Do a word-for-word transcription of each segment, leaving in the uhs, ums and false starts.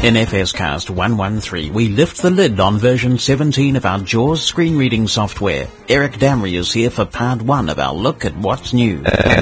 In F S Cast one one three, we lift the lid on version seventeen of our JAWS screen reading software. Eric Damry is here for part one of our look at what's new.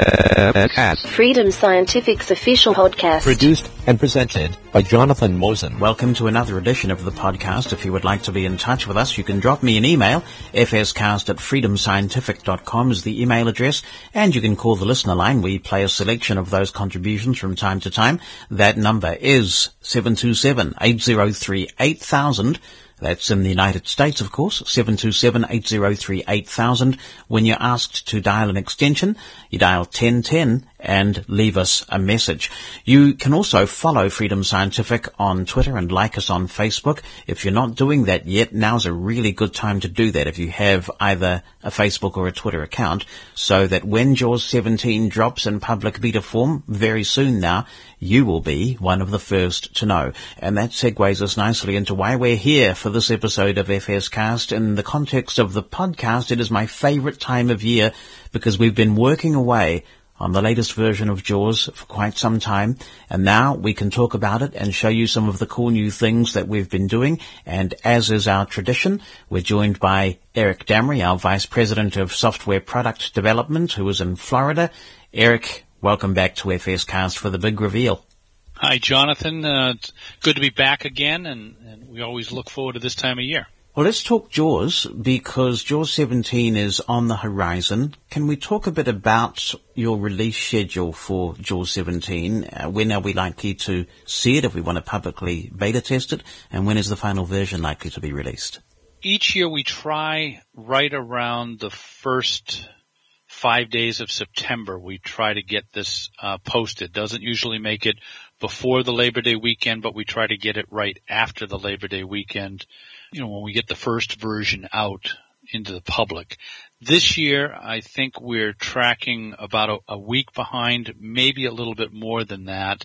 Freedom Scientific's official podcast. Produced and presented by Jonathan Mosen. Welcome to another edition of the podcast. If you would like to be in touch with us, you can drop me an email. f s cast at freedom scientific dot com is the email address. And you can call the listener line. We play a selection of those contributions from time to time. That number is seven two seven, eight zero three, eight thousand. That's in the United States, of course, seven two seven, eight zero three, eight thousand. When you're asked to dial an extension, you dial ten ten and leave us a message. You can also follow Freedom Scientific on Twitter and like us on Facebook. If you're not doing that yet, now's a really good time to do that if you have either a Facebook or a Twitter account, so that when JAWS seventeen drops in public beta form very soon now, you will be one of the first to know. And that segues us nicely into why we're here for this episode of F S Cast. In the context of the podcast, it is my favorite time of year because we've been working away on the latest version of JAWS for quite some time, and now we can talk about it and show you some of the cool new things that we've been doing. And as is our tradition, we're joined by Eric Damry, our Vice President of Software Product Development, who is in Florida. Eric, welcome back to F S Cast for the big reveal. Hi, Jonathan. Uh, it's good to be back again, and, and we always look forward to this time of year. Well, let's talk JAWS, because JAWS seventeen is on the horizon. Can we talk a bit about your release schedule for JAWS seventeen? Uh, when are we likely to see it if we want to publicly beta test it? And when is the final version likely to be released? Each year we try right around the first five days of September. We try to get this uh, posted. Doesn't usually make it before the Labor Day weekend, but we try to get it right after the Labor Day weekend, you know, when we get the first version out into the public. This year, I think we're tracking about a, a week behind, maybe a little bit more than that.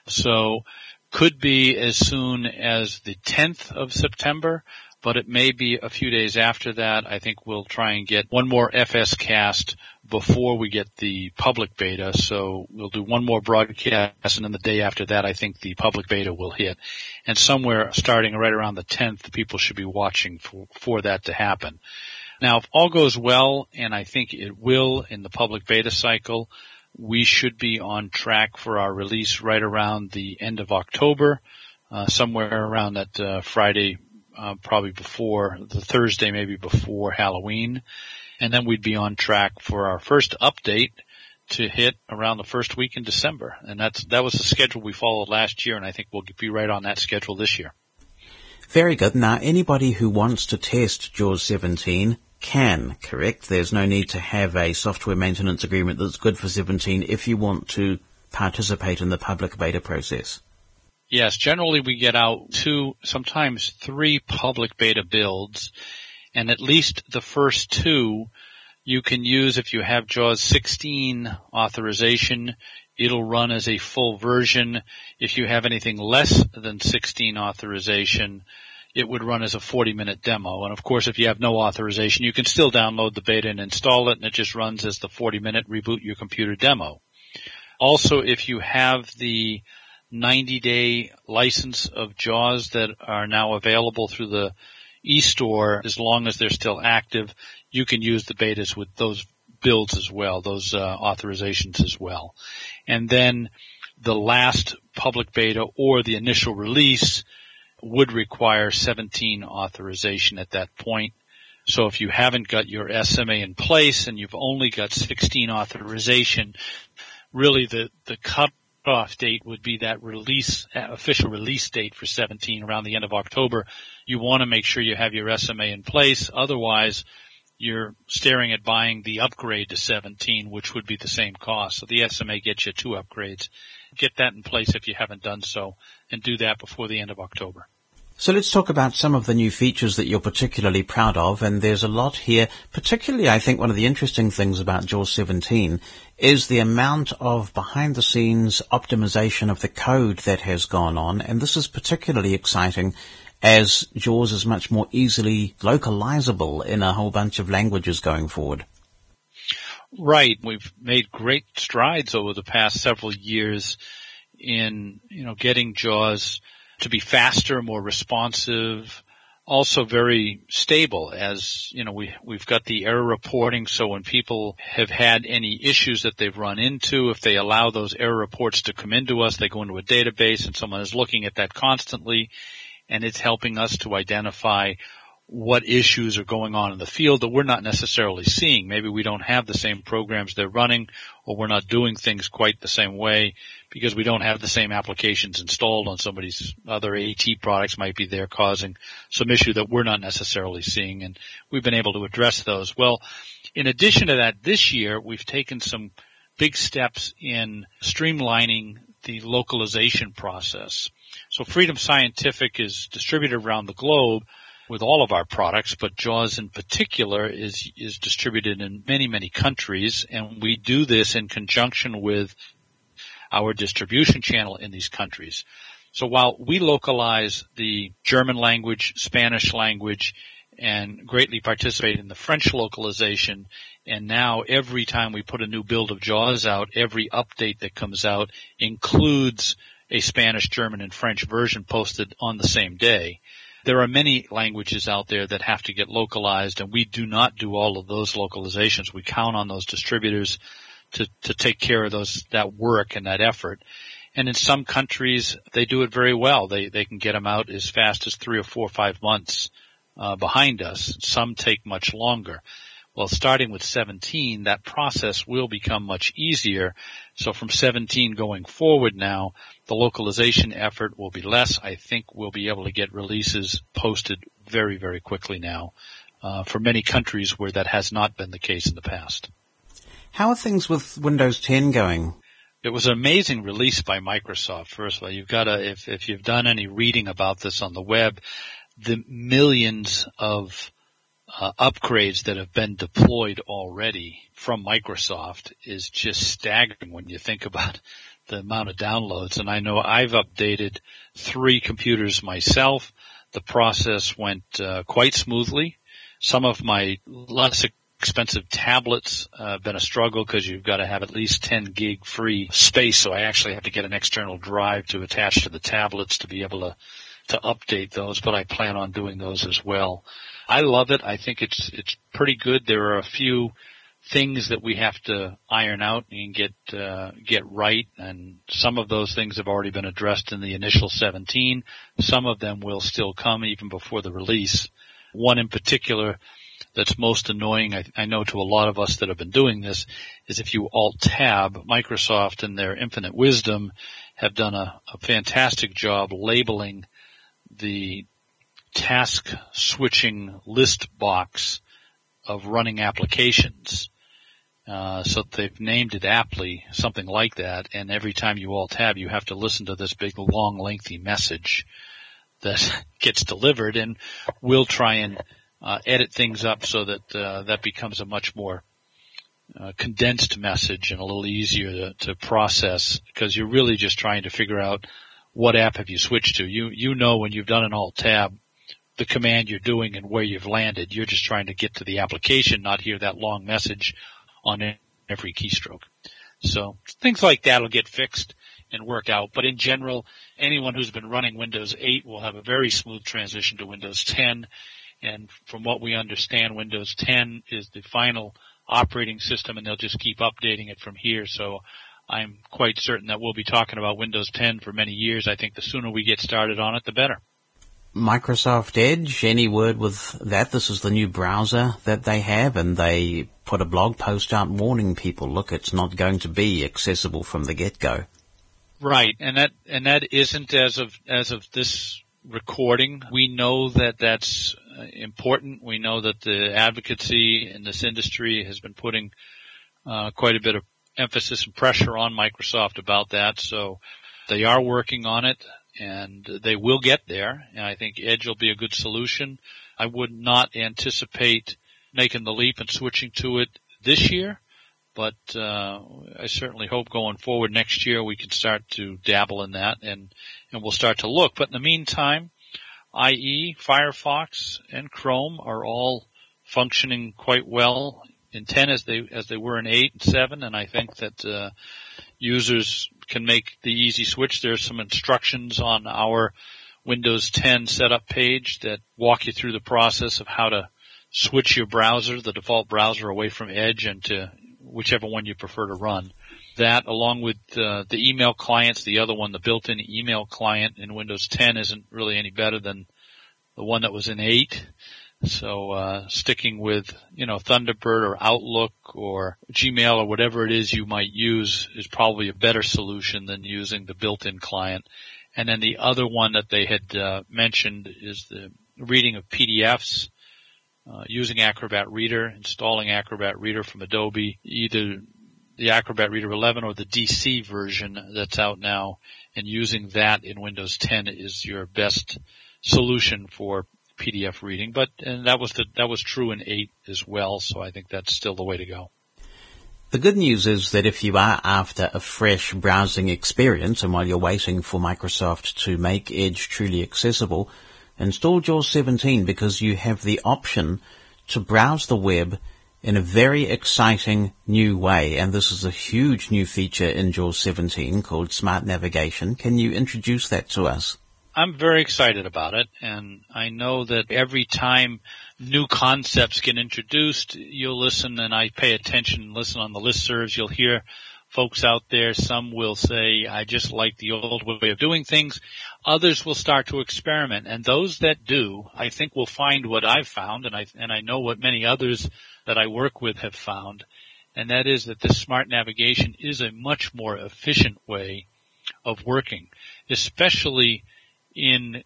So could be as soon as the tenth of September, but it may be a few days after that. I think we'll try and get one more F S cast before we get the public beta. So we'll do one more broadcast, and then the day after that, I think the public beta will hit. And somewhere starting right around the tenth, people should be watching for, for that to happen. Now, if all goes well, and I think it will in the public beta cycle, we should be on track for our release right around the end of October, uh, somewhere around that uh, Friday, Uh, probably before the Thursday, maybe before Halloween. And then we'd be on track for our first update to hit around the first week in December. And that's, that was the schedule we followed last year, and I think we'll be right on that schedule this year. Very good. Now, anybody who wants to test JAWS seventeen can, correct? There's no need to have a software maintenance agreement that's good for seventeen if you want to participate in the public beta process. Yes, generally we get out two, sometimes three public beta builds, and at least the first two you can use if you have JAWS sixteen authorization. It'll run as a full version. If you have anything less than sixteen authorization, it would run as a forty minute demo. And of course, if you have no authorization, you can still download the beta and install it, and it just runs as the forty minute reboot your computer demo. Also, if you have the ninety day license of JAWS that are now available through the e-store, as long as they're still active, you can use the betas with those builds as well, those uh, authorizations as well. And then the last public beta or the initial release would require seventeen authorization at that point. So if you haven't got your S M A in place and you've only got sixteen authorization, really the, the cut off date would be that release, uh, official release date for seventeen around the end of October. You want to make sure you have your S M A in place. Otherwise, you're staring at buying the upgrade to seventeen, which would be the same cost. So the S M A gets you two upgrades. Get that in place if you haven't done so, and do that before the end of October. So let's talk about some of the new features that you're particularly proud of, and there's a lot here. Particularly, I think one of the interesting things about JAWS seventeen is the amount of behind-the-scenes optimization of the code that has gone on, and this is particularly exciting as JAWS is much more easily localizable in a whole bunch of languages going forward. Right. We've made great strides over the past several years in, you know, getting JAWS to be faster, more responsive, also very stable as, you know, we, we've got the error reporting. So when people have had any issues that they've run into, if they allow those error reports to come into us, they go into a database and someone is looking at that constantly, and it's helping us to identify what issues are going on in the field that we're not necessarily seeing. Maybe we don't have the same programs they're running, or we're not doing things quite the same way because we don't have the same applications installed on somebody's other AT products might be there causing some issue that we're not necessarily seeing, and we've been able to address those. Well, in addition to that, this year we've taken some big steps in streamlining the localization process. So Freedom Scientific is distributed around the globe with all of our products, but JAWS in particular is is distributed in many, many countries, and we do this in conjunction with our distribution channel in these countries. So while we localize the German language, Spanish language, and greatly participate in the French localization, and now every time we put a new build of JAWS out, every update that comes out includes a Spanish, German, and French version posted on the same day. There are many languages out there that have to get localized, and we do not do all of those localizations. We count on those distributors to, to take care of those, that work and that effort. And in some countries, they do it very well. They, they can get them out as fast as three or four or five months, uh, behind us. Some take much longer. Well, starting with seventeen, that process will become much easier. So from seventeen going forward now, the localization effort will be less. I think we'll be able to get releases posted very, very quickly now, uh, for many countries where that has not been the case in the past. How are things with Windows ten going? It was an amazing release by Microsoft. First of all, you've got to, if, if you've done any reading about this on the web, the millions of Uh, upgrades that have been deployed already from Microsoft is just staggering when you think about the amount of downloads. And I know I've updated three computers myself. The process went uh, quite smoothly. Some of my less expensive tablets uh, have been a struggle because you've got to have at least ten gig free space. So I actually have to get an external drive to attach to the tablets to be able to to update those, but I plan on doing those as well. I love it. I think it's it's pretty good. There are a few things that we have to iron out and get uh, get right, and some of those things have already been addressed in the initial seventeen. Some of them will still come even before the release. One in particular that's most annoying, I, I know to a lot of us that have been doing this, is if you Alt-Tab, Microsoft in their infinite wisdom have done a, a fantastic job labeling the task switching list box of running applications. Uh, so they've named it aptly, something like that, and every time you Alt-Tab, you have to listen to this big, long, lengthy message that gets delivered, and we'll try and uh, edit things up so that uh, that becomes a much more uh, condensed message and a little easier to, to process, because you're really just trying to figure out what app have you switched to. You you know when you've done an Alt-Tab, the command you're doing and where you've landed. You're just trying to get to the application, not hear that long message on every keystroke. So things like that will get fixed and work out. But in general, anyone who's been running Windows eight will have a very smooth transition to Windows ten. And from what we understand, Windows ten is the final operating system, and they'll just keep updating it from here. So I'm quite certain that we'll be talking about Windows ten for many years. I think the sooner we get started on it, the better. Microsoft Edge, any word with that? This is the new browser that they have, and they put a blog post out warning people, look, it's not going to be accessible from the get-go. Right, and that and that isn't as of as of this recording. We know that that's important. We know that the advocacy in this industry has been putting uh, quite a bit of emphasis and pressure on Microsoft about that, so they are working on it, and they will get there, and I think Edge will be a good solution. I would not anticipate making the leap and switching to it this year, but uh I certainly hope going forward next year we can start to dabble in that, and and we'll start to look. But in the meantime, I E, Firefox, and Chrome are all functioning quite well in ten as they as they were in eight and seven, and I think that uh users can make the easy switch. There's some instructions on our Windows ten setup page that walk you through the process of how to switch your browser, the default browser, away from Edge and to whichever one you prefer to run. That, along with uh, the email clients, the other one, the built-in email client in Windows ten isn't really any better than the one that was in eight. So uh sticking with, you know, Thunderbird or Outlook or Gmail or whatever it is you might use is probably a better solution than using the built-in client. And then the other one that they had uh, mentioned is the reading of P D Fs. Uh, using Acrobat Reader, installing Acrobat Reader from Adobe, either the Acrobat Reader eleven or the D C version that's out now, and using that in Windows ten is your best solution for P D F reading. But and that was the, that was true in eight as well, so I think that's still the way to go. The good news is that if you are after a fresh browsing experience, and while you're waiting for Microsoft to make Edge truly accessible, install JAWS seventeen, because you have the option to browse the web in a very exciting new way. And this is a huge new feature in JAWS seventeen called Smart Navigation. Can you introduce that to us? I'm very excited about it, and I know that every time new concepts get introduced, you'll listen, and I pay attention and listen on the listservs. You'll hear folks out there. Some will say, I just like the old way of doing things. Others will start to experiment, and those that do, I think, will find what I've found, and I, and I know what many others that I work with have found, and that is that the Smart Navigation is a much more efficient way of working, especially in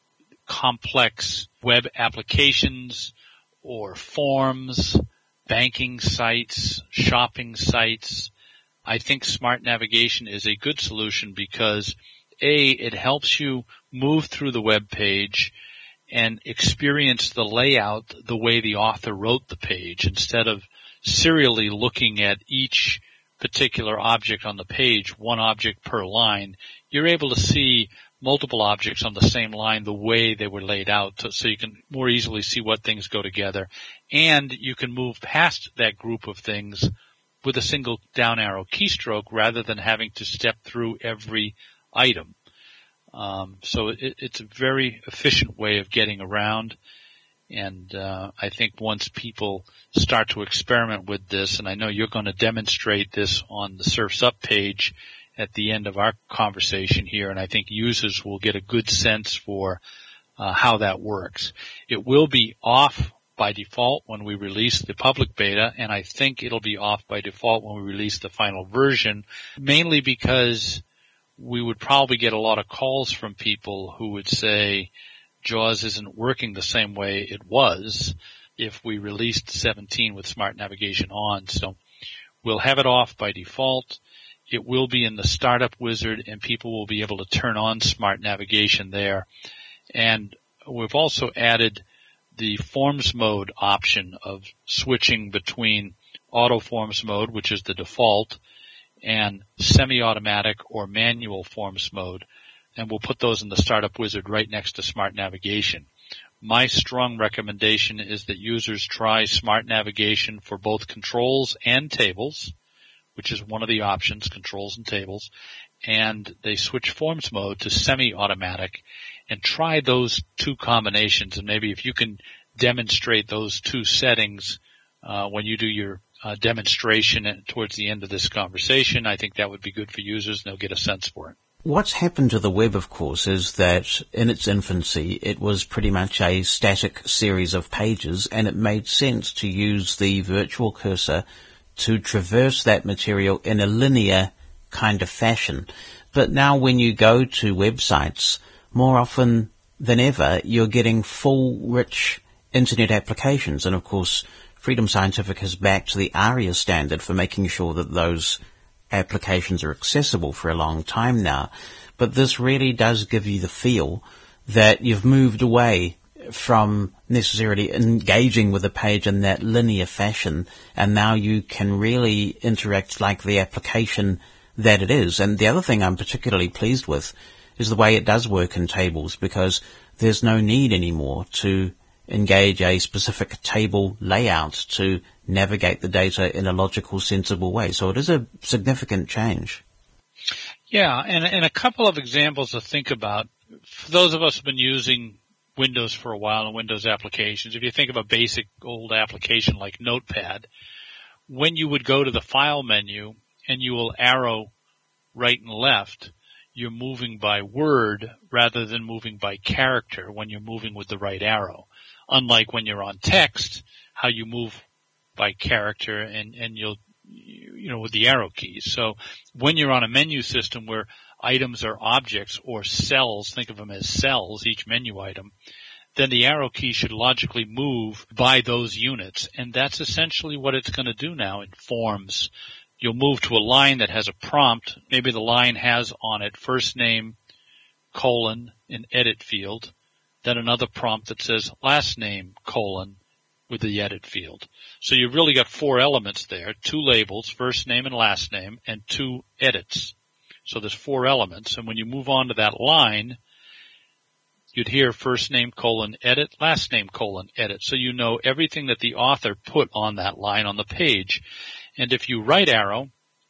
complex web applications or forms, banking sites, shopping sites. I think Smart Navigation is a good solution because, A, it helps you move through the web page and experience the layout the way the author wrote the page, instead of serially looking at each particular object on the page, one object per line. You're able to see multiple objects on the same line the way they were laid out, so you can more easily see what things go together. And you can move past that group of things with a single down arrow keystroke rather than having to step through every item. Um, so it, it's a very efficient way of getting around. And uh, I think once people start to experiment with this, and I know you're going to demonstrate this on the Surf's Up page at the end of our conversation here, and I think users will get a good sense for uh, how that works. It will be off by default when we release the public beta, and I think it'll be off by default when we release the final version, mainly because we would probably get a lot of calls from people who would say JAWS isn't working the same way it was if we released seventeen with Smart Navigation on. So we'll have it off by default. It will be in the Startup Wizard, and people will be able to turn on Smart Navigation there. And we've also added the Forms Mode option of switching between Auto Forms Mode, which is the default, and Semi-Automatic or Manual Forms Mode. And we'll put those in the Startup Wizard right next to Smart Navigation. My strong recommendation is that users try Smart Navigation for both controls and tables, which is one of the options, controls and tables, and they switch Forms Mode to Semi-Automatic, and try those two combinations. And maybe if you can demonstrate those two settings uh, when you do your uh, demonstration towards the end of this conversation, I think that would be good for users, and they'll get a sense for it. What's happened to the web, of course, is that in its infancy, it was pretty much a static series of pages, and it made sense to use the virtual cursor to traverse that material in a linear kind of fashion. But now when you go to websites, more often than ever, you're getting full, rich internet applications. And of course, Freedom Scientific has backed the ARIA standard for making sure that those applications are accessible for a long time now. But this really does give you the feel that you've moved away from necessarily engaging with the page in that linear fashion, and now you can really interact like the application that it is. And the other thing I'm particularly pleased with is the way it does work in tables, because there's no need anymore to engage a specific table layout to navigate the data in a logical, sensible way. So it is a significant change. Yeah, and, and a couple of examples to think about. for those of us who've been using Windows for a while and Windows applications, if you think of a basic old application like Notepad, when you would go to the File menu and you will arrow right and left, you're moving by word rather than moving by character when you're moving with the right arrow. Unlike when you're on text, how you move by character and, and you'll, you know, with the arrow keys. So when you're on a menu system where items are objects or cells, think of them as cells, each menu item, then the arrow key should logically move by those units. And that's essentially what it's going to do now in Forms. You'll move to a line that has a prompt. Maybe the line has on it first name, colon, an edit field. Then another prompt that says last name, colon, with the edit field. So you've really got four elements there, two labels, first name and last name, and two edits. So there's four elements. And when you move on to that line, you'd hear first name, colon, edit, last name, colon, edit. So you know everything that the author put on that line on the page. And if you right arrow,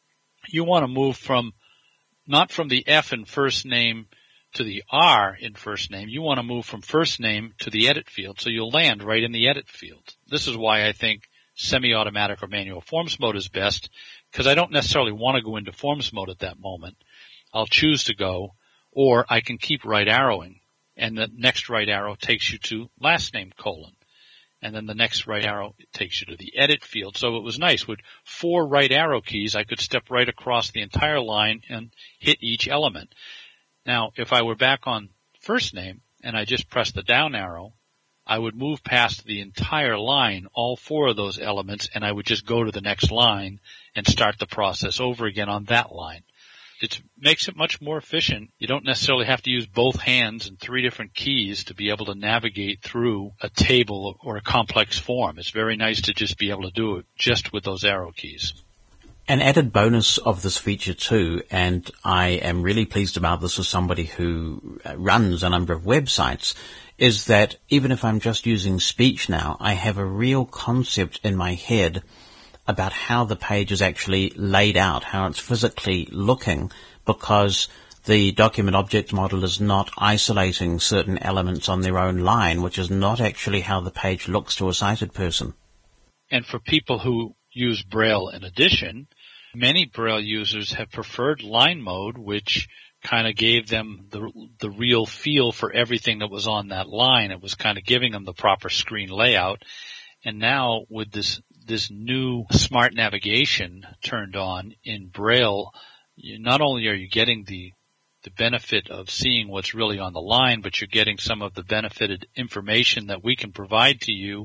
you want to move from, not from the F in first name to the R in first name. You want to move from first name to the edit field. So you'll land right in the edit field. This is why I think semi-automatic or manual Forms mode is best, because I don't necessarily want to go into Forms mode at that moment. I'll choose to go, or I can keep right arrowing. And the next right arrow takes you to last name, colon. And then the next right arrow takes you to the edit field. So it was nice. With four right arrow keys, I could step right across the entire line and hit each element. Now, if I were back on first name and I just pressed the down arrow, I would move past the entire line, all four of those elements, and I would just go to the next line and start the process over again on that line. It makes it much more efficient. You don't necessarily have to use both hands and three different keys to be able to navigate through a table or a complex form. It's very nice to just be able to do it just with those arrow keys. An added bonus of this feature too, and I am really pleased about this as somebody who runs a number of websites, is that even if I'm just using speech now, I have a real concept in my head about how the page is actually laid out, how it's physically looking, because the document object model is not isolating certain elements on their own line, which is not actually how the page looks to a sighted person. And for people who use Braille in addition, many Braille users have preferred line mode, which kind of gave them the the real feel for everything that was on that line. It was kind of giving them the proper screen layout. And now with this this new smart navigation turned on in Braille, you, not only are you getting the the benefit of seeing what's really on the line, but you're getting some of the benefited information that we can provide to you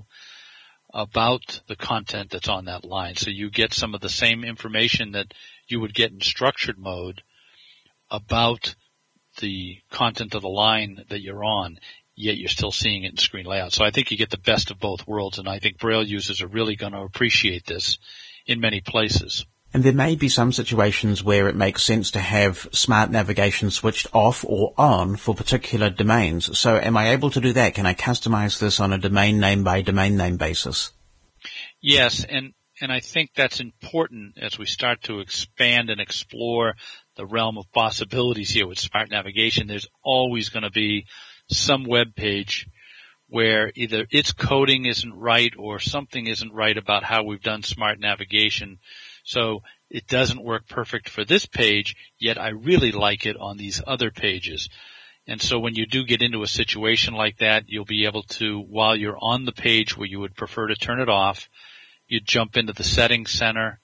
about the content that's on that line. So you get some of the same information that you would get in structured mode about the content of the line that you're on, yet you're still seeing it in screen layout. So I think you get the best of both worlds, and I think Braille users are really going to appreciate this in many places. And there may be some situations where it makes sense to have smart navigation switched off or on for particular domains. So am I able to do that? Can I customize this on a domain name by domain name basis? Yes, and, and I think that's important as we start to expand and explore the realm of possibilities here with smart navigation. There's always going to be some web page where either its coding isn't right or something isn't right about how we've done smart navigation. So it doesn't work perfect for this page, yet I really like it on these other pages. And so when you do get into a situation like that, you'll be able to, while you're on the page where you would prefer to turn it off, you jump into the settings center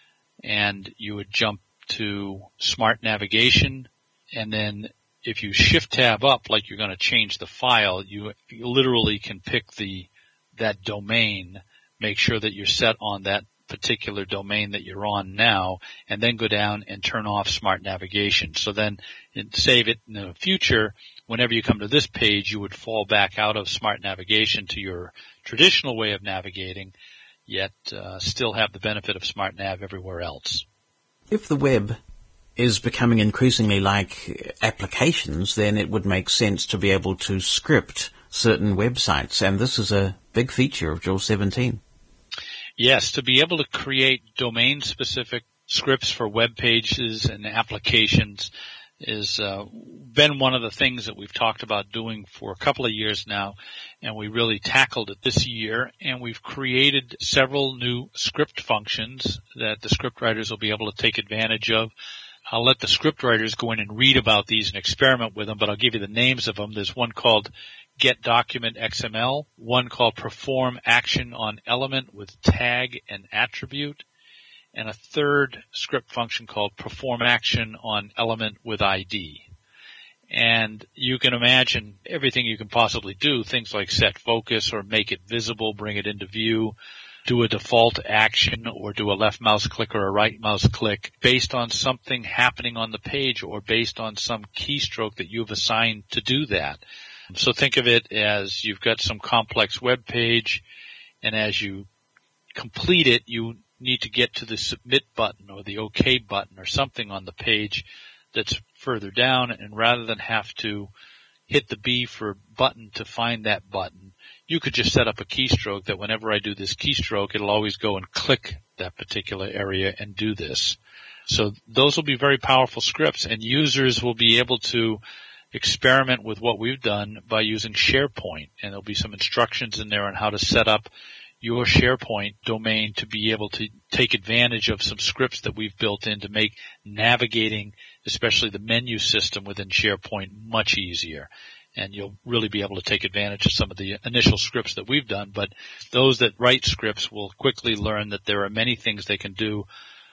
and you would jump to smart navigation, and then if you shift tab up like you're going to change the file, you, you literally can pick the that domain, make sure that you're set on that particular domain that you're on now, and then go down and turn off smart navigation. So then save it in the future. Whenever you come to this page, you would fall back out of smart navigation to your traditional way of navigating, yet uh, still have the benefit of smart nav everywhere else. If the web is becoming increasingly like applications, then it would make sense to be able to script certain websites, and this is a big feature of JAWS seventeen. Yes, to be able to create domain-specific scripts for web pages and applications is uh, been one of the things that we've talked about doing for a couple of years now, and we really tackled it this year, and we've created several new script functions that the scriptwriters will be able to take advantage of. I'll let the scriptwriters go in and read about these and experiment with them, but I'll give you the names of them. There's one called Get Document X M L, one called Perform Action on Element with Tag and Attribute, and a third script function called Perform Action on Element with I D. And you can imagine everything you can possibly do, things like set focus or make it visible, bring it into view, do a default action or do a left mouse click or a right mouse click based on something happening on the page or based on some keystroke that you've assigned to do that. So think of it as you've got some complex web page, and as you complete it, you need to get to the submit button or the OK button or something on the page that's further down, and rather than have to hit the B for button to find that button, you could just set up a keystroke that whenever I do this keystroke, it'll always go and click that particular area and do this. So those will be very powerful scripts, and users will be able to experiment with what we've done by using SharePoint, and there'll be some instructions in there on how to set up your SharePoint domain to be able to take advantage of some scripts that we've built in to make navigating, especially the menu system within SharePoint, much easier. And you'll really be able to take advantage of some of the initial scripts that we've done. But those that write scripts will quickly learn that there are many things they can do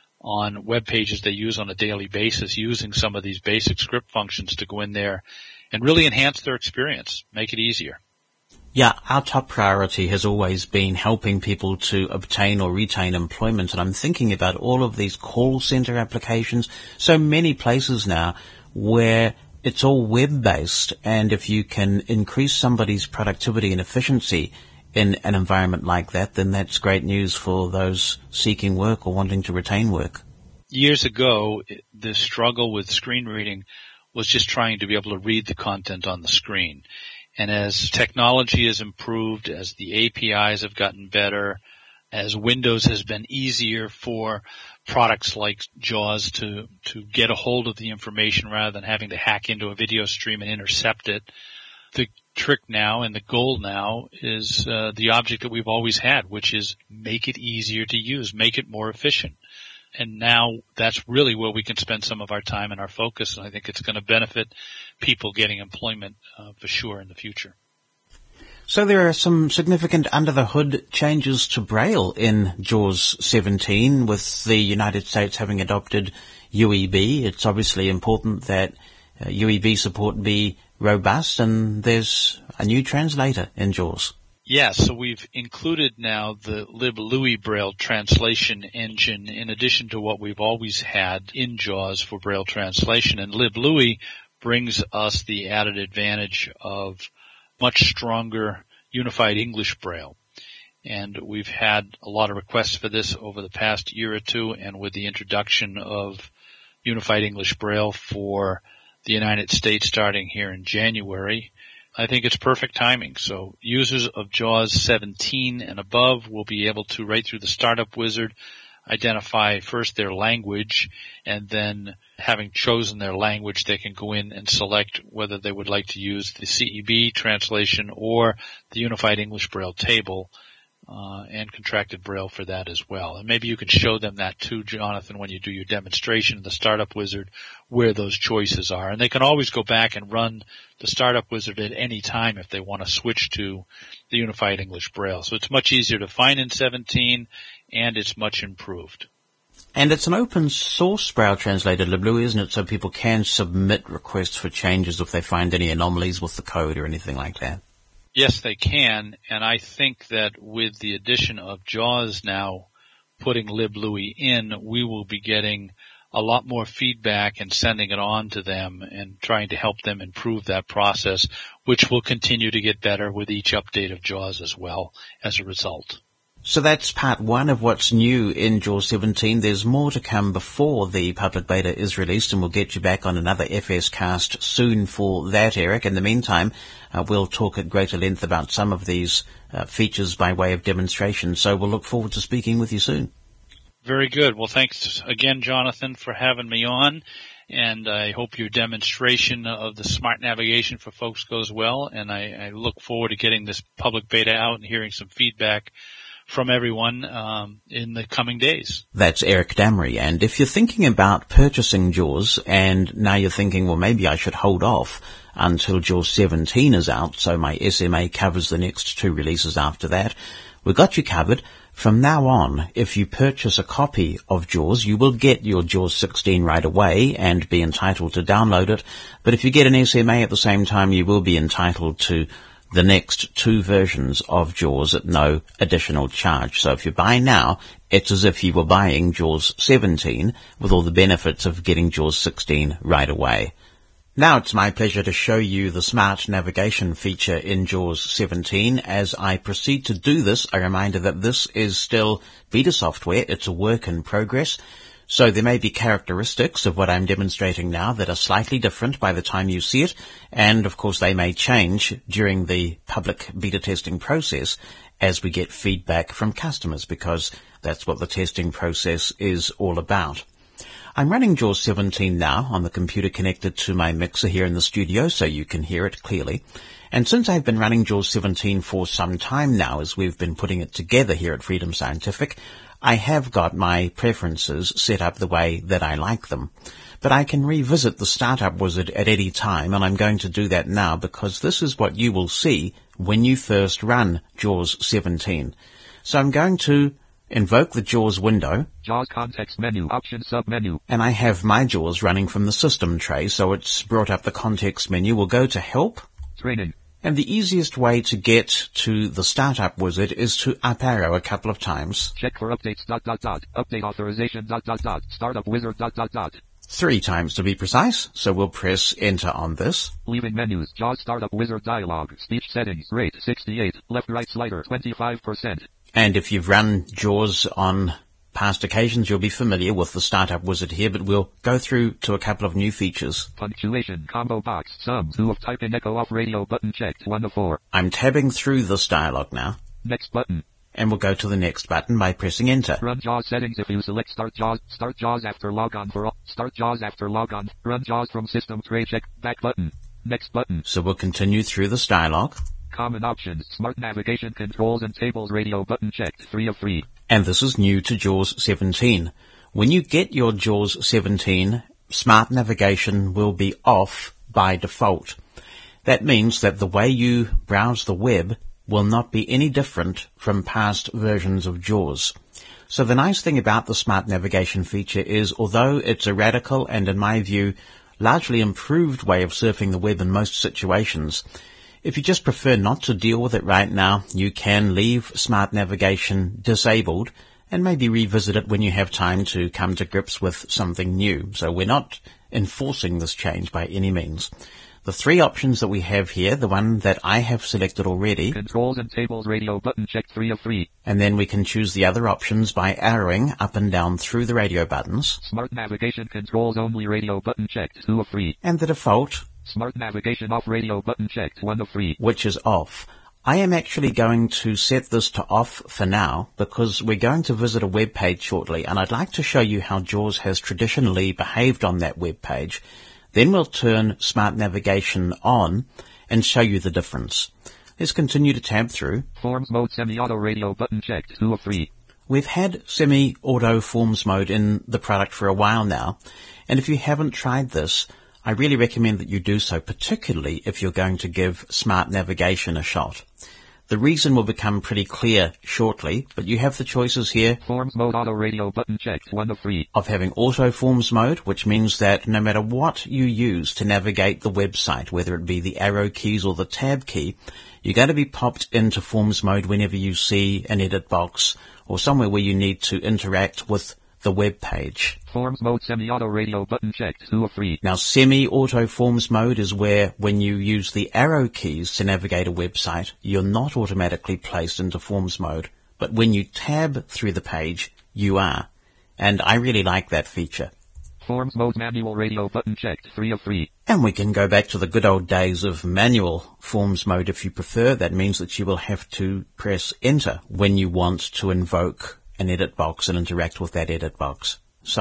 on web pages they use on a daily basis using some of these basic script functions to go in there and really enhance their experience, make it easier. Yeah, our top priority has always been helping people to obtain or retain employment, and I'm thinking about all of these call center applications, so many places now where it's all web-based, and if you can increase somebody's productivity and efficiency in an environment like that, then that's great news for those seeking work or wanting to retain work. Years ago, the struggle with screen reading was just trying to be able to read the content on the screen. And as technology has improved, as the A P Is have gotten better, as Windows has been easier for products like JAWS to, to get a hold of the information rather than having to hack into a video stream and intercept it, the trick now and the goal now is uh, the object that we've always had, which is make it easier to use, make it more efficient. And now that's really where we can spend some of our time and our focus, and I think it's going to benefit people getting employment uh, for sure in the future. So there are some significant under-the-hood changes to Braille in JAWS seventeen, with the United States having adopted U E B. It's obviously important that uh, U E B support be robust, and there's a new translator in JAWS. Yes, so we've included now the LibLouis Braille translation engine in addition to what we've always had in JAWS for Braille translation. And LibLouis brings us the added advantage of much stronger unified English Braille. And we've had a lot of requests for this over the past year or two, and with the introduction of unified English Braille for the United States starting here in January, I think it's perfect timing. So users of JAWS seventeen and above will be able to, right through the startup wizard, identify first their language, and then having chosen their language, they can go in and select whether they would like to use the C E B translation or the Unified English Braille table, uh, and contracted Braille for that as well. And maybe you can show them that too, Jonathan, when you do your demonstration in the startup wizard, where those choices are. And they can always go back and run the startup wizard at any time if they want to switch to the Unified English Braille. So it's much easier to find in seventeen, and it's much improved. And it's an open source Braille translator, LibLouis, isn't it? So people can submit requests for changes if they find any anomalies with the code or anything like that. Yes, they can, and I think that with the addition of JAWS now putting LibLouis in, we will be getting a lot more feedback and sending it on to them and trying to help them improve that process, which will continue to get better with each update of JAWS as well as a result. So that's part one of what's new in JAWS seventeen. There's more to come before the public beta is released, and we'll get you back on another F S Cast soon for that, Eric. In the meantime, uh, we'll talk at greater length about some of these uh, features by way of demonstration. So we'll look forward to speaking with you soon. Very good. Well, thanks again, Jonathan, for having me on. and I hope your demonstration of the smart navigation for folks goes well, and I, I look forward to getting this public beta out and hearing some feedback from everyone um, in the coming days. That's Eric Damry, and if you're thinking about purchasing JAWS and now you're thinking, well, maybe I should hold off until JAWS seventeen is out, so my S M A covers the next two releases after that, we've got you covered. From now on, if you purchase a copy of JAWS, you will get your JAWS sixteen right away and be entitled to download it. But if you get an S M A at the same time, you will be entitled to the next two versions of JAWS at no additional charge. So if you buy now, it's as if you were buying JAWS seventeen with all the benefits of getting JAWS sixteen right away. Now it's my pleasure to show you the smart navigation feature in JAWS seventeen. As I proceed to do this, a reminder that this is still beta software. It's a work in progress. So there may be characteristics of what I'm demonstrating now that are slightly different by the time you see it, and of course they may change during the public beta testing process as we get feedback from customers, because that's what the testing process is all about. I'm running JAWS seventeen now on the computer connected to my mixer here in the studio, so you can hear it clearly. And since I've been running JAWS seventeen for some time now, as we've been putting it together here at Freedom Scientific, I have got my preferences set up the way that I like them. But I can revisit the Startup Wizard at any time, and I'm going to do that now because this is what you will see when you first run JAWS seventeen. So I'm going to invoke the JAWS window. JAWS context menu, option sub-menu. And I have my JAWS running from the system tray, so it's brought up the context menu. We'll go to Help. Training. And the easiest way to get to the Startup Wizard is to up arrow a couple of times. Check for updates, dot, dot, dot. Update authorization, dot, dot, dot. Startup Wizard, dot, dot, dot. Three times to be precise, so we'll press Enter on this. Leaving menus, JAWS Startup Wizard dialog, speech settings, rate sixty-eight, left-right slider twenty-five percent. And if you've run JAWS on past occasions, you'll be familiar with the Startup Wizard here, but we'll go through to a couple of new features. Punctuation, combo box, sum, two of type in echo off radio button checked, one of four. I'm tabbing through this dialog now. Next button. And we'll go to the next button by pressing Enter. Run JAWS settings if you select Start JAWS. Start JAWS after logon for all. Start JAWS after logon. Run JAWS from system tray check. Back button. Next button. So we'll continue through this dialog. Common options, smart navigation controls and tables radio button checked, three of three. And this is new to JAWS seventeen. When you get your JAWS seventeen, smart navigation will be off by default. That means that the way you browse the web will not be any different from past versions of JAWS. So the nice thing about the smart navigation feature is, although it's a radical and, in my view, largely improved way of surfing the web in most situations, if you just prefer not to deal with it right now, you can leave smart navigation disabled and maybe revisit it when you have time to come to grips with something new. So we're not enforcing this change by any means. The three options that we have here, the one that I have selected already. Controls and tables radio button checked, three of three. And then we can choose the other options by arrowing up and down through the radio buttons. Smart navigation controls only radio button checked, two of three. And the default. Smart navigation off radio button checked, one of three. Which is off. I am actually going to set this to off for now because we're going to visit a web page shortly, and I'd like to show you how JAWS has traditionally behaved on that web page. Then we'll turn smart navigation on and show you the difference. Let's continue to tab through. Forms mode semi-auto radio button checked, two of three. We've had semi-auto forms mode in the product for a while now, and if you haven't tried this, I really recommend that you do so, particularly if you're going to give smart navigation a shot. The reason will become pretty clear shortly, but you have the choices here. Forms mode auto radio button checked, one of three. Of having auto forms mode, which means that no matter what you use to navigate the website, whether it be the arrow keys or the tab key, you're going to be popped into forms mode whenever you see an edit box or somewhere where you need to interact with the web page. Forms mode semi-auto radio button checked, two of three. Now, semi-auto forms mode is where when you use the arrow keys to navigate a website, you're not automatically placed into forms mode, but when you tab through the page, you are. And I really like that feature. Forms mode manual radio button checked, three of three. And we can go back to the good old days of manual forms mode if you prefer. That means that you will have to press enter when you want to invoke an edit box and interact with that edit box. So,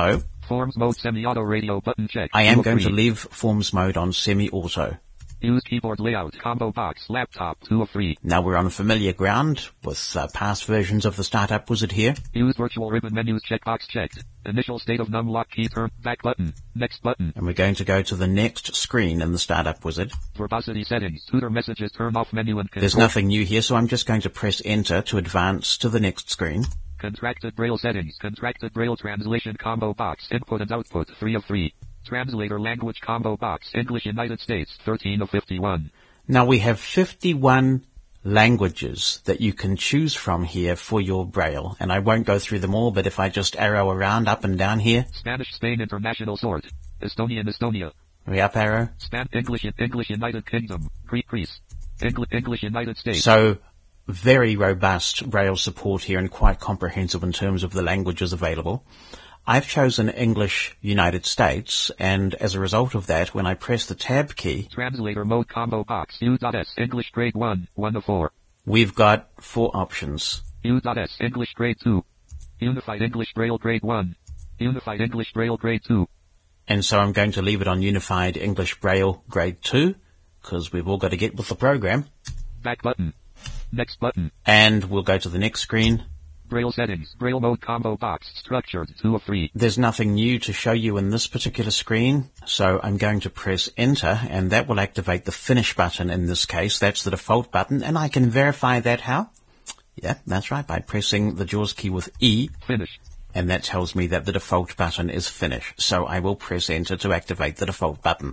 Forms mode semi-auto radio button check. I am going three. to leave forms mode on semi-auto. Use keyboard layout combo box laptop two of three. Now we're on familiar ground with uh, past versions of the Startup Wizard here. Use virtual ribbon menus checkbox checked. Initial state of numlock key turn back button. Next button. And we're going to go to the next screen in the Startup Wizard. Verbosity settings. Tutor messages turn off menu and control. There's nothing new here, so I'm just going to press enter to advance to the next screen. Contracted Braille settings. Contracted Braille translation combo box. Input and output three of three. Translator language combo box. English United States thirteen of fifty-one. Now we have fifty-one languages that you can choose from here for your Braille. And I won't go through them all, but if I just arrow around up and down here. Spanish Spain International Sort. Estonian Estonia. We up arrow. Span English English United Kingdom. Greek Greece. English English United States. So very robust Braille support here and quite comprehensive in terms of the languages available. I've chosen English United States, and as a result of that, when I press the tab key, Translator mode combo box U.S English grade one, one of four. We've got four options. U.S English grade two. Unified English Braille grade one. Unified English Braille grade two. And so I'm going to leave it on Unified English Braille grade two, because we've all got to get with the program. Back button. Next button. And we'll go to the next screen. Braille settings. Braille mode combo box. Structured. two of three. There's nothing new to show you in this particular screen, so I'm going to press enter, and that will activate the finish button in this case. That's the default button, and I can verify that how? Yeah, that's right, by pressing the JAWS key with E. Finish. And that tells me that the default button is finish. So I will press enter to activate the default button.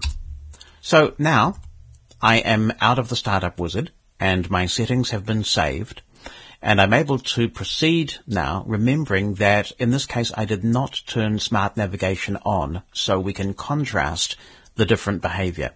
So now I am out of the Startup Wizard, and my settings have been saved. And I'm able to proceed now, remembering that in this case I did not turn Smart Navigation on, so we can contrast the different behavior.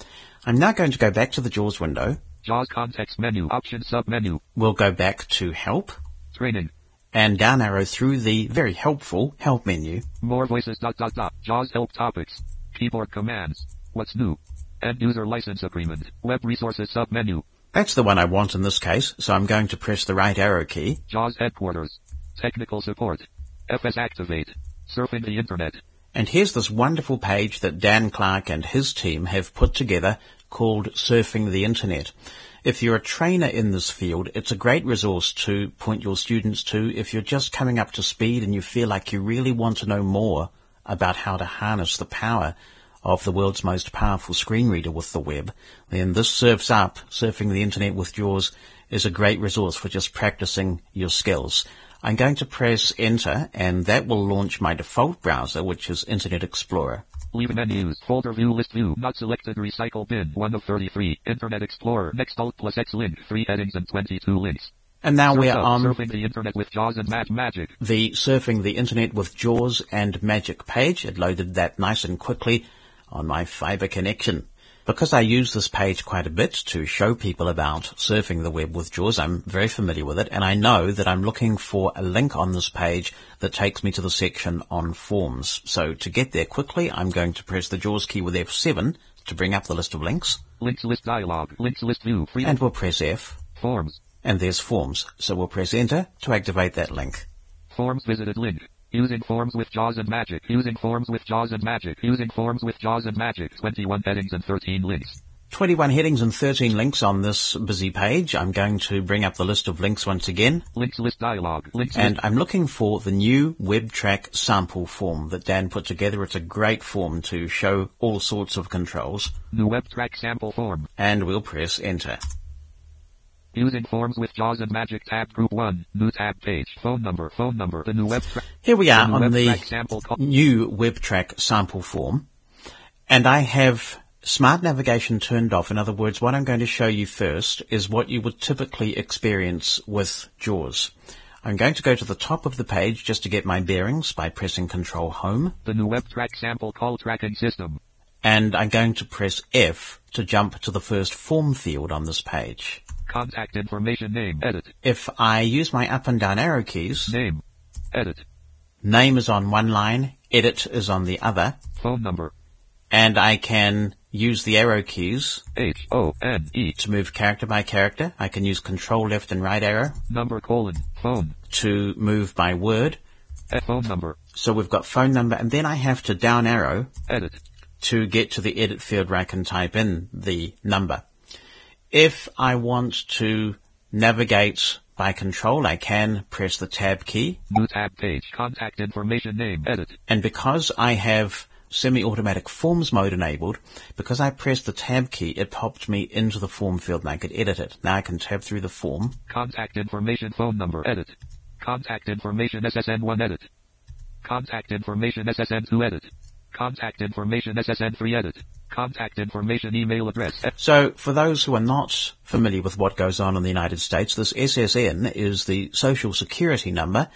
I'm now going to go back to the JAWS window. JAWS context menu, option sub-menu. We'll go back to Help. Training. And down arrow through the very helpful Help menu. More voices dot dot dot. JAWS Help topics. Keyboard commands. What's new? End user license agreement. Web resources sub-menu. That's the one I want in this case, so I'm going to press the right arrow key. JAWS headquarters. Technical support. F S activate. Surfing the internet. And here's this wonderful page that Dan Clark and his team have put together called Surfing the Internet. If you're a trainer in this field, it's a great resource to point your students to if you're just coming up to speed and you feel like you really want to know more about how to harness the power of the world's most powerful screen reader with the web. Then this Surfs Up, Surfing the Internet with JAWS, is a great resource for just practicing your skills. I'm going to press enter, and that will launch my default browser, which is Internet Explorer. Leave menus. Folder view, list view. Not selected. Recycle bin. one of thirty-three. Internet Explorer. Next Alt plus X link. three headings and twenty-two links. And now Surfs we're up, on Surfing the Internet with JAWS and Mad Magic. the Surfing the Internet with JAWS and Magic page. It loaded that nice and quickly on my fiber connection. Because I use this page quite a bit to show people about surfing the web with JAWS, I'm very familiar with it, and I know that I'm looking for a link on this page that takes me to the section on forms. So to get there quickly, I'm going to press the JAWS key with F seven to bring up the list of links. Links list dialog. Links list view. Free. And we'll press F. Forms. And there's forms. So we'll press enter to activate that link. Forms visited link. Using forms with JAWS and Magic. Using forms with JAWS and Magic. Using forms with JAWS and Magic. twenty-one headings and thirteen links. twenty-one headings and thirteen links on this busy page. I'm going to bring up the list of links once again. Links list dialog. Links and list. I'm looking for the new WebTrack sample form that Dan put together. It's a great form to show all sorts of controls. New WebTrack sample form. And we'll press enter. Using forms with JAWS and Magic tab group one. New tab page. Phone number. Phone number. The new web track. Here we are the on the sample new WebTrack sample form. And I have Smart Navigation turned off. In other words, what I'm going to show you first is what you would typically experience with JAWS. I'm going to go to the top of the page just to get my bearings by pressing Control Home. The new WebTrack sample call tracking system. And I'm going to press F to jump to the first form field on this page. Contact information name. Edit. If I use my up and down arrow keys. Name. Edit. Name is on one line. Edit is on the other. Phone number. And I can use the arrow keys. H O N E. To move character by character. I can use Control left and right arrow. Number colon. Phone. To move by word. A phone number. So we've got phone number, and then I have to down arrow Edit. to get to the edit field where I can type in the number. If I want to navigate by control, I can press the tab key. New tab page. Contact information name. Edit. And because I have semi-automatic forms mode enabled, because I pressed the tab key, it popped me into the form field and I could edit it. Now I can tab through the form. Contact information phone number. Edit. Contact information S S N one. Edit. Contact information S S N two. Edit. Contact information S S N three. Edit. Contact information email address. So for those who are not familiar with what goes on in the United States, this S S N is the Social Security number,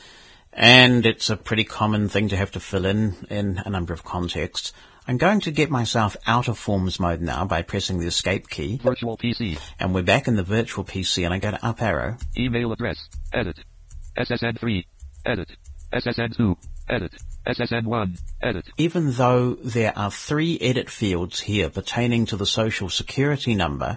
and it's a pretty common thing to have to fill in in a number of contexts. I'm going to get myself out of forms mode now by pressing the escape key. Virtual P C. And we're back in the virtual P C, and I go to up arrow. Email address. Edit. S S N three. Edit. S S N two. Edit. S S N one. Edit. Even though there are three edit fields here pertaining to the Social Security number,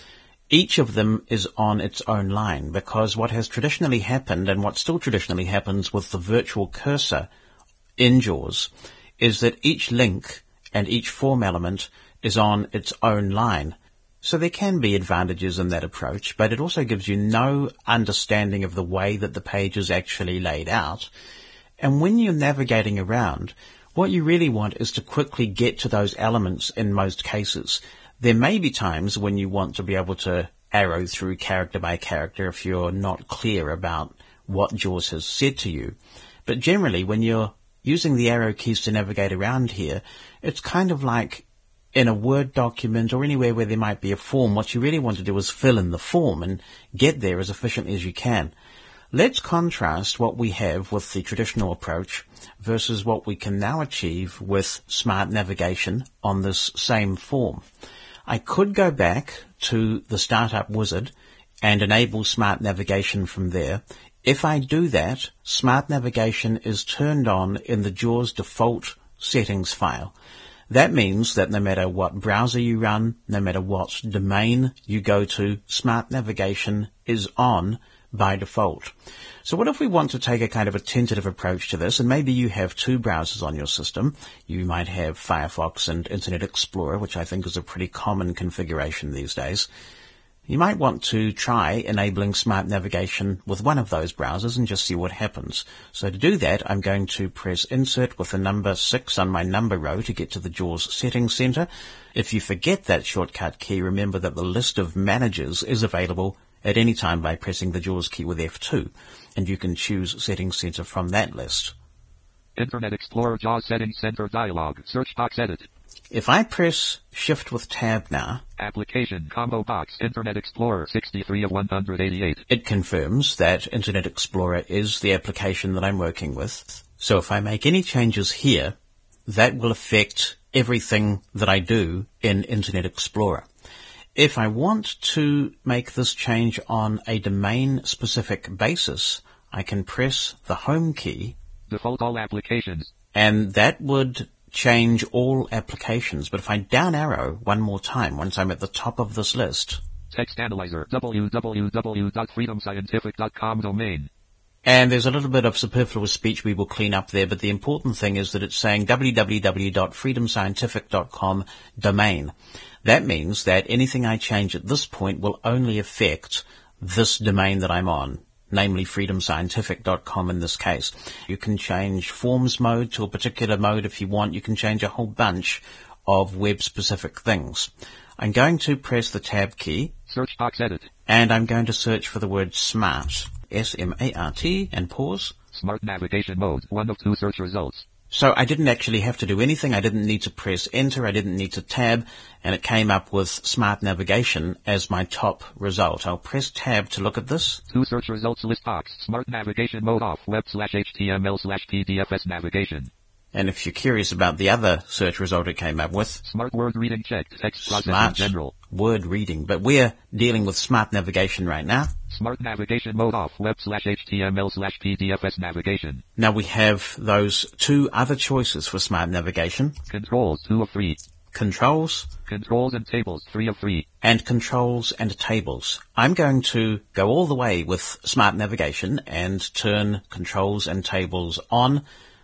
each of them is on its own line, because what has traditionally happened, and what still traditionally happens with the virtual cursor in JAWS, is that each link and each form element is on its own line. So there can be advantages in that approach, but it also gives you no understanding of the way that the page is actually laid out. And when you're navigating around, what you really want is to quickly get to those elements in most cases. There may be times when you want to be able to arrow through character by character if you're not clear about what JAWS has said to you. But generally, when you're using the arrow keys to navigate around here, it's kind of like in a Word document or anywhere where there might be a form. What you really want to do is fill in the form and get there as efficiently as you can. Let's contrast what we have with the traditional approach versus what we can now achieve with smart navigation on this same form. I could go back to the Startup Wizard and enable smart navigation from there. If I do that, smart navigation is turned on in the JAWS default settings file. That means that no matter what browser you run, no matter what domain you go to, smart navigation is on by default. So what if we want to take a kind of a tentative approach to this, and maybe you have two browsers on your system. You might have Firefox and Internet Explorer, which I think is a pretty common configuration these days. You might want to try enabling smart navigation with one of those browsers and just see what happens. So to do that, I'm going to press Insert with the number six on my number row to get to the JAWS Settings Center. If you forget that shortcut key, remember that the list of managers is available at any time by pressing the JAWS key with F two, and you can choose Settings Center from that list. Internet Explorer JAWS Settings Center dialog. Search box edit. If I press Shift with Tab now, Application combo box Internet Explorer sixty-three of one hundred eighty-eight. It confirms that Internet Explorer is the application that I'm working with. So if I make any changes here, that will affect everything that I do in Internet Explorer. If I want to make this change on a domain-specific basis, I can press the Home key. Default all applications. And that would change all applications. But if I down arrow one more time, once I'm at the top of this list. Text Analyzer, w w w dot freedom scientific dot com domain. And there's a little bit of superfluous speech we will clean up there, but the important thing is that it's saying w w w dot freedom scientific dot com domain. That means that anything I change at this point will only affect this domain that I'm on, namely freedom scientific dot com in this case. You can change forms mode to a particular mode if you want. You can change a whole bunch of web-specific things. I'm going to press the Tab key. Search box edit. And I'm going to search for the word SMART, S M A R T, and pause. Smart navigation mode, one of two search results. So I didn't actually have to do anything. I didn't need to press enter. I didn't need to tab, and it came up with smart navigation as my top result. I'll press tab to look at this. Two search results list box. Smart navigation mode off. Web slash H T M L slash P D F S navigation. And if you're curious about the other search result it came up with. Smart word reading checked. Text processing Smart general. Word reading. But we're dealing with smart navigation right now. Smart navigation mode off. Web slash H T M L slash P D F S navigation. Now we have those two other choices for smart navigation. Controls, two of three. Controls. Controls and tables, three of three. And controls and tables. I'm going to go all the way with smart navigation and turn controls and tables on.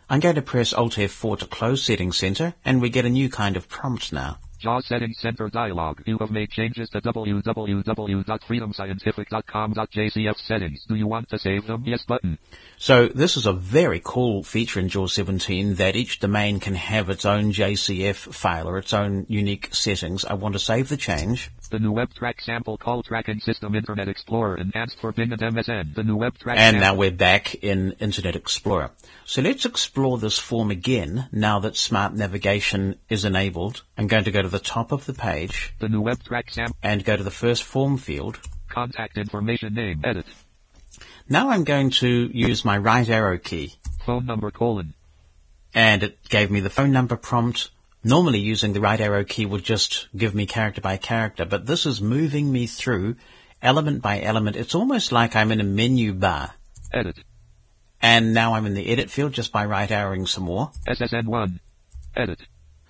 I'm going to press Alt F four to close Settings Center, and we get a new kind of prompt now. JAWS Settings Center dialog. You have made changes to w w w dot freedom scientific dot com dot j c f settings. Do you want to save them? Yes button. So this is a very cool feature in JAWS seventeen that each domain can have its own J C F file or its own unique settings. I want to save the change. The new WebTrack sample call tracking system Internet Explorer enhanced for Bing and M S N. The new WebTrack And now we're back in Internet Explorer. So let's explore this form again now that Smart Navigation is enabled. I'm going to go to the top of the page. The new WebTrack sample. And go to the first form field. Contact information name. Edit. Now I'm going to use my right arrow key. Phone number colon. And it gave me the phone number prompt. Normally using the right arrow key would just give me character by character, but this is moving me through element by element. It's almost like I'm in a menu bar. Edit. And now I'm in the edit field just by right arrowing some more. S S N one. Edit.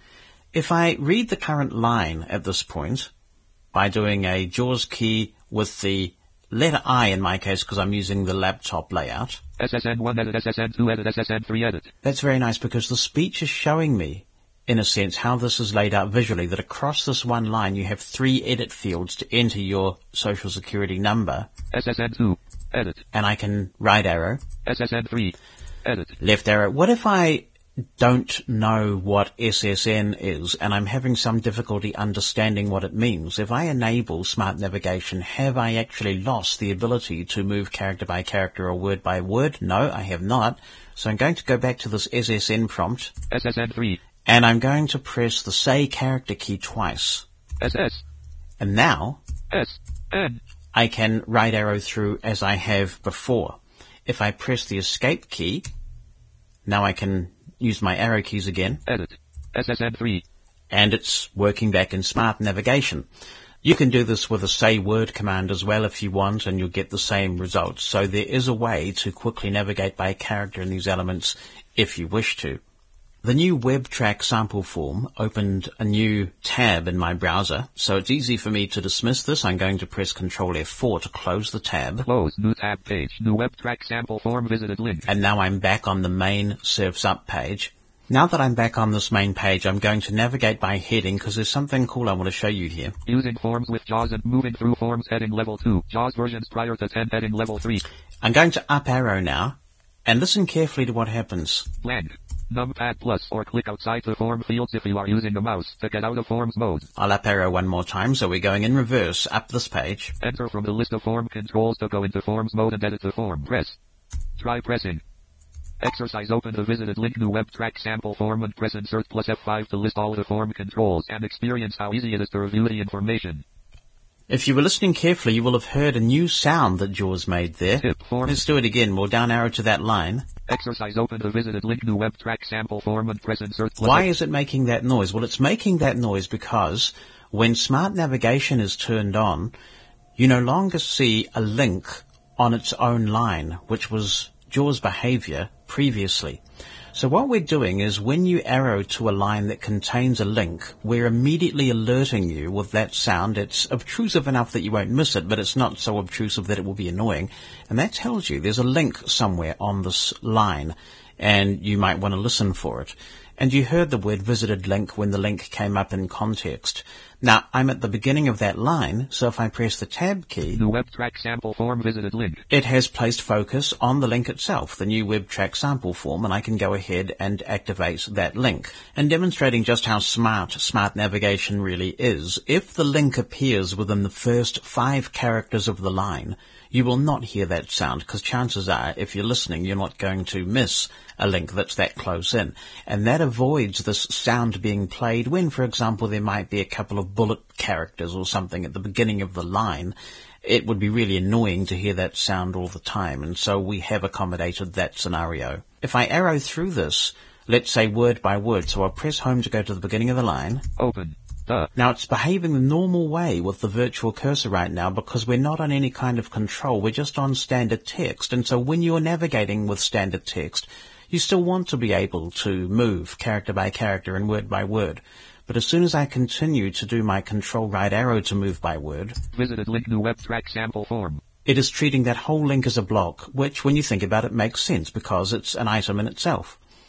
If I read the current line at this point by doing a JAWS key with the letter I in my case because I'm using the laptop layout. S S N one edit, S S N two edit, S S N three edit. That's very nice because the speech is showing me, in a sense, how this is laid out visually, that across this one line you have three edit fields to enter your social security number. S S N two. Edit. And I can right arrow. S S N three. Edit. Left arrow. What if I don't know what S S N is and I'm having some difficulty understanding what it means? If I enable Smart Navigation, have I actually lost the ability to move character by character or word by word? No, I have not. So I'm going to go back to this S S N prompt. S S N three. And I'm going to press the say character key twice. S S. And now S N. I can right arrow through as I have before. If I press the escape key, now I can use my arrow keys again. Edit. S S N three. And it's working back in Smart Navigation. You can do this with a say word command as well if you want, and you'll get the same results. So there is a way to quickly navigate by character in these elements if you wish to. The new WebTrack sample form opened a new tab in my browser, so it's easy for me to dismiss this. I'm going to press Control F four to close the tab. Close new tab page, new WebTrack sample form visited link. And now I'm back on the main Surfs Up page. Now that I'm back on this main page, I'm going to navigate by heading because there's something cool I want to show you here. Using forms with JAWS and moving through forms heading level two. JAWS versions prior to ten heading level three. I'm going to up arrow now, and listen carefully to what happens. Blank. Numpad plus or click outside the form fields if you are using a mouse to get out of forms mode. I'll up arrow one more time, so we're going in reverse up this page. Enter from the list of form controls to go into forms mode and edit the form. Press. Try pressing. Exercise open the visited link new WebTrack sample form and press insert plus F five to list all the form controls and experience how easy it is to review the information. If you were listening carefully, you will have heard a new sound that JAWS made there. Tip form. Let's do it again. We'll down arrow to that line. Exercise open the visited link new WebTrack sample form and press insert. Why is it making that noise? Well, it's making that noise because when Smart Navigation is turned on, you no longer see a link on its own line, which was JAWS behavior previously. So what we're doing is when you arrow to a line that contains a link, we're immediately alerting you with that sound. It's obtrusive enough that you won't miss it, but it's not so obtrusive that it will be annoying. And that tells you there's a link somewhere on this line, and you might want to listen for it. And you heard the word visited link when the link came up in context. Now, I'm at the beginning of that line, so if I press the tab key, the WebTrack sample form visited link, it has placed focus on the link itself, the new WebTrack sample form, and I can go ahead and activate that link. And demonstrating just how smart Smart Navigation really is, if the link appears within the first five characters of the line, you will not hear that sound, because chances are, if you're listening, you're not going to miss a link that's that close in. And that avoids this sound being played when, for example, there might be a couple of bullet characters or something at the beginning of the line. It would be really annoying to hear that sound all the time, and so we have accommodated that scenario. If I arrow through this, let's say word by word, so I'll press home to go to the beginning of the line. Open. Duh. Now, it's behaving the normal way with the virtual cursor right now because we're not on any kind of control. We're just on standard text. And so when you're navigating with standard text, you still want to be able to move character by character and word by word. But as soon as I continue to do my control right arrow to move by word, visited link new WebTrack sample form, it is treating that whole link as a block, which when you think about it makes sense because it's an item in itself.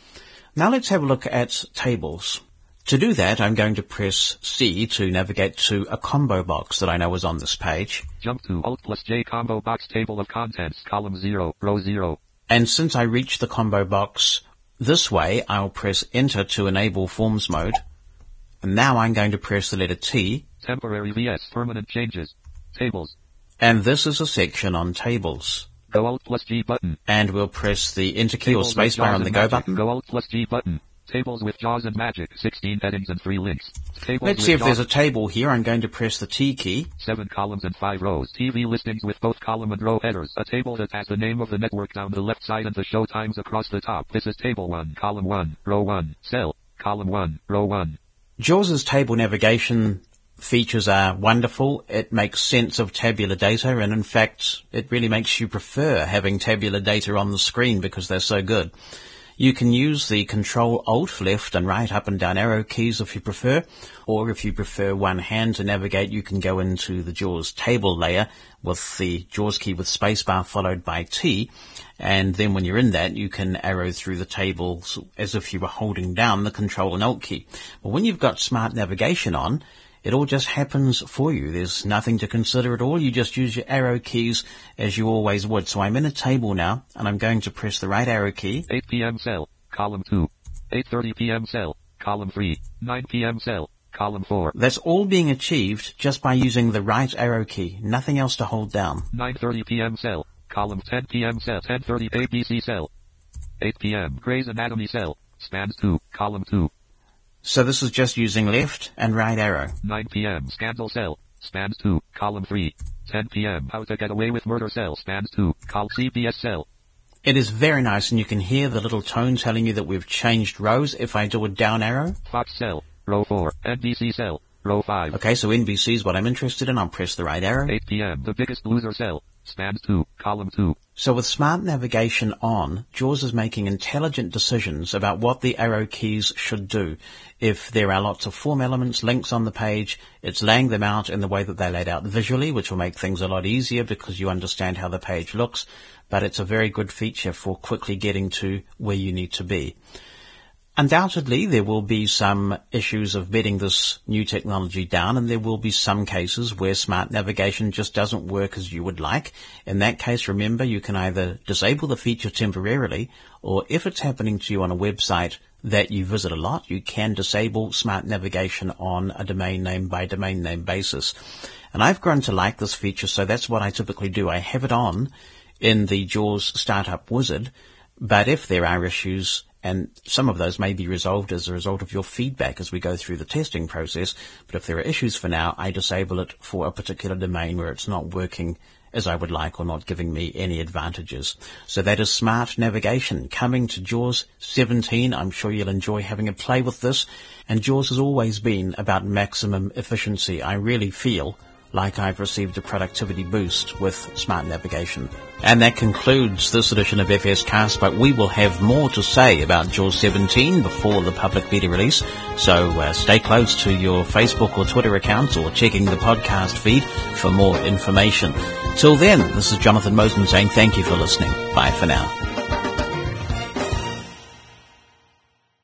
Now let's have a look at tables. To do that, I'm going to press C to navigate to a combo box that I know is on this page. Jump to Alt plus J combo box table of contents, column zero, row zero. And since I reached the combo box this way, I'll press Enter to enable forms mode. And now I'm going to press the letter T. Temporary V S, permanent changes. Tables. And this is a section on tables. Go Alt plus G button. And we'll press the Enter key or spacebar on the Go button. Go Alt plus G button. Tables with JAWS and Magic, sixteen headings and three links. Tables Let's see if there's a table here. I'm going to press the T key. Seven columns and five rows. T V listings with both column and row headers. A table that has the name of the network down the left side and the show times across the top. This is table one, column one, row one, cell, column one, row one. JAWS's table navigation features are wonderful. It makes sense of tabular data, and in fact, it really makes you prefer having tabular data on the screen because they're so good. You can use the Control Alt left and right up and down arrow keys if you prefer, or if you prefer one hand to navigate, you can go into the JAWS table layer with the JAWS key with spacebar followed by T, and then when you're in that, you can arrow through the tables as if you were holding down the Control and Alt key. But when you've got Smart Navigation on, it all just happens for you. There's nothing to consider at all. You just use your arrow keys as you always would. So I'm in a table now, and I'm going to press the right arrow key. eight p.m. cell, column two. eight thirty p.m. cell, column three. nine p.m. cell, column four. That's all being achieved just by using the right arrow key. Nothing else to hold down. nine thirty p.m. cell, column ten p.m. cell, ten thirty A B C cell. eight p.m. Grey's Anatomy cell, spans two, column two. So this is just using left and right arrow. nine p.m. Scandal cell, spans two, column three. ten p.m. How to Get Away with Murder cell, spans two, col C B S cell. It is very nice, and you can hear the little tone telling you that we've changed rows if I do a down arrow. Fox cell, row four. N B C cell, row five. Okay, so N B C is what I'm interested in. I'll press the right arrow. eight p.m. The Biggest Loser cell, spans two, column two. So with Smart Navigation on, JAWS is making intelligent decisions about what the arrow keys should do. If there are lots of form elements, links on the page, it's laying them out in the way that they're laid out visually, which will make things a lot easier because you understand how the page looks, but it's a very good feature for quickly getting to where you need to be. Undoubtedly, there will be some issues of bedding this new technology down, and there will be some cases where Smart Navigation just doesn't work as you would like. In that case, remember, you can either disable the feature temporarily, or if it's happening to you on a website that you visit a lot, you can disable Smart Navigation on a domain name by domain name basis. And I've grown to like this feature, so that's what I typically do. I have it on in the JAWS Startup Wizard, but if there are issues, and some of those may be resolved as a result of your feedback as we go through the testing process. But if there are issues for now, I disable it for a particular domain where it's not working as I would like or not giving me any advantages. So that is Smart Navigation coming to JAWS seventeen. I'm sure you'll enjoy having a play with this. And JAWS has always been about maximum efficiency. I really feel like I've received a productivity boost with Smart Navigation. And that concludes this edition of F S Cast, but we will have more to say about JAWS seventeen before the public beta release, so uh, stay close to your Facebook or Twitter accounts or checking the podcast feed for more information. Till then, this is Jonathan Mosen saying thank you for listening. Bye for now.